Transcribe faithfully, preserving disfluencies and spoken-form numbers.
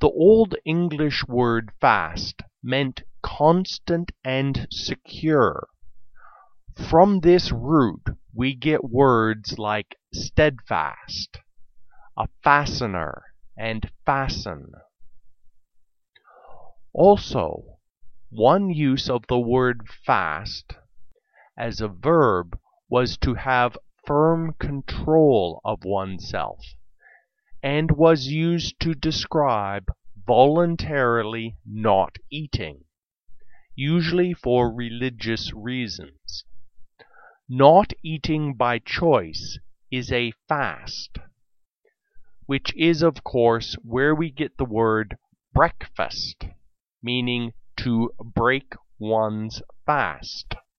The Old English word fast meant constant and secure. From this root we get words like steadfast, a fastener, and fasten. Also, one use of the word fast as a verb was to have firm control of oneself, and was used to describe voluntarily not eating, usually for religious reasons. Not eating by choice is a fast, which is of course where we get the word breakfast, meaning to break one's fast.